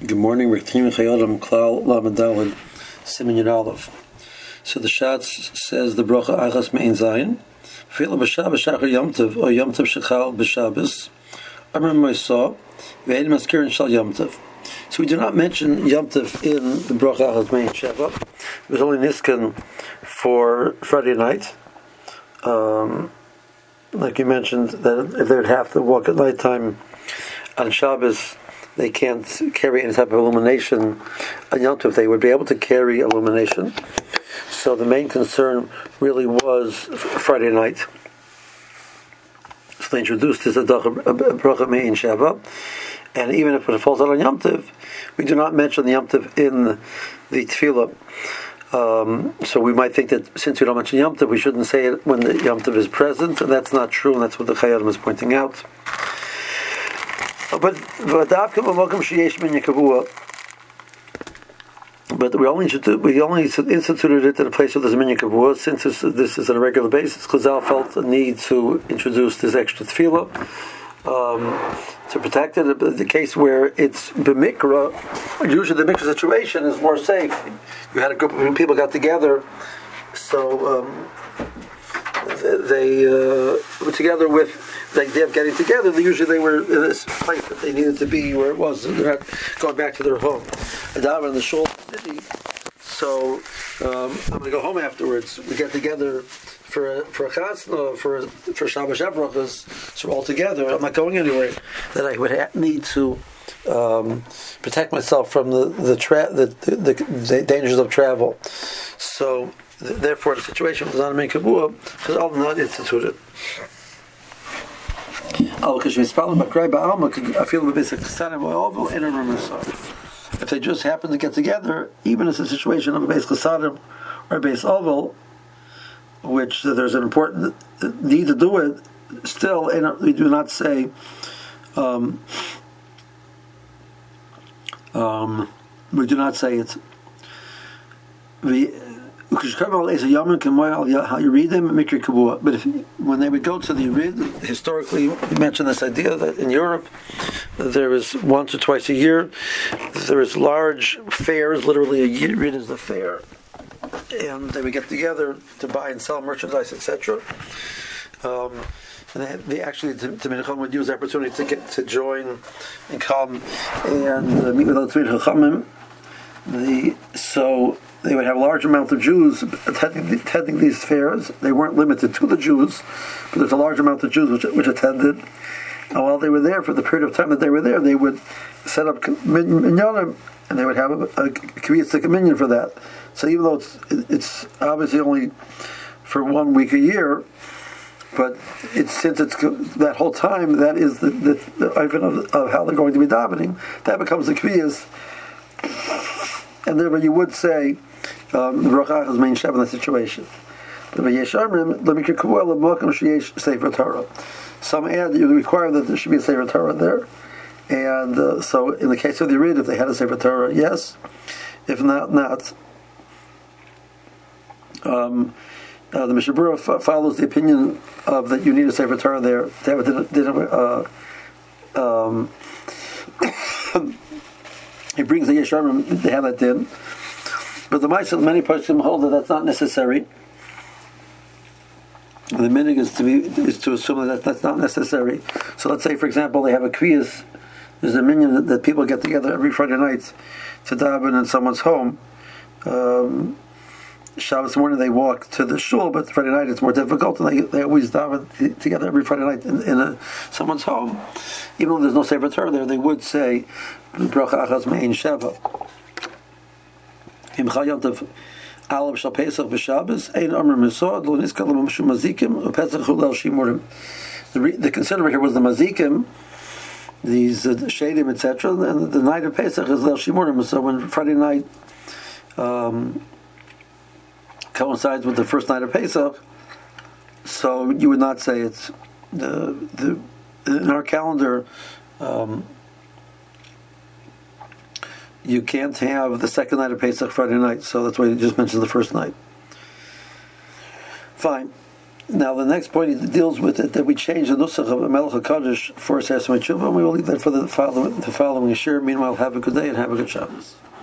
Good morning, Rektim Chayodim Klal Lamadalid Simin Yud Aleph. So the Shatz says the bracha Achas Mein Zayin. Fila b'Shabbos Shachar Yom Tov or Yom Tov Shechal b'Shabbos. Amar Moisah Ve'ed Maskirin Shal Yom Tov. So we do not mention Yom Tov in the bracha Achas Mein Sheva. It was only Niskan for Friday night. Like you mentioned, that if they would have to walk at nighttime on Shabbos, they can't carry any type of illumination. On Yom Tov, they would be able to carry illumination. So the main concern really was Friday night. So they introduced this bracha mein Sheva, and even if it falls out on Yom Tov, we do not mention the Yom Tov in the tefillah. So we might think that since we don't mention Yom Tov, we shouldn't say it when the Yom Tov is present, and that's not true, and that's what the Chayyim is pointing out. But we only instituted it in a place where there's a minyan kavua, since this is on a regular basis. Chazal felt a need to introduce this extra tefillah to protect it. The case where it's b'mikra, usually the mikra situation is more safe. You had a group of people got together, so they were together with the idea of getting together. They were in this place that they needed to be where it was. They're not going back to their home. Adav in the shul city. So I'm going to go home afterwards. We get together for a chasna, for Shabbos Brachos. So we're all together. I'm not going anywhere. That I would need to protect myself from the dangers of travel. So therefore, the situation was not a main kabua because all not instituted. If they just happen to get together, even as a situation of a base chesadim or a base oval, which there's an important need to do it, still we do not say it. But when they would go to the Yurid, historically we mentioned this idea that in Europe there is once or twice a year there is large fairs, literally a Yurid is the fair, and they would get together to buy and sell merchandise, etc. And they actually, the Mincham would use the opportunity to join and come and meet with other Chachamim. So they would have a large amount of Jews attending these fairs. They weren't limited to the Jews, but there's a large amount of Jews which attended. And while they were there, for the period of time that they were there, they would set up minyanim, and they would have a kviyas minyan for that. So even though it's obviously only for 1 week a year, but since it's that whole time, that is the ivan of how they're going to be davening. That becomes the kviyas, and therefore you would say the bracha is main shev in that situation. Some add that you require that there should be a Sefer Torah there, and so in the case of the Yurid, if they had a Sefer Torah, yes. If not, not. The Mishnah Berurah follows the opinion of that you need a Sefer Torah there. They he brings the Yesharim, they have that din. But the Ma'aseh, many poskim hold that that's not necessary. The minig is to assume that that's not necessary. So let's say, for example, they have a kviyas. There's a minyan that people get together every Friday night to daven in someone's home. Shabbos morning they walk to the shul, but Friday night it's more difficult, and they always daven together every Friday night in someone's home. Even though there's no Sefer Torah there, they would say bracha achas mein sheva. The considerer here was the mazikim, these shadim, etc., and the night of Pesach is Leil Shimurim. So when Friday night coincides with the first night of Pesach, so you would not say it's in our calendar. You can't have the second night of Pesach Friday night, so that's why you just mentioned the first night. Fine. Now the next point he deals with it, that we change the nusach of Melech HaKadosh for Sesame Tshuva, and we will leave that for the following year. Meanwhile, have a good day and have a good Shabbos.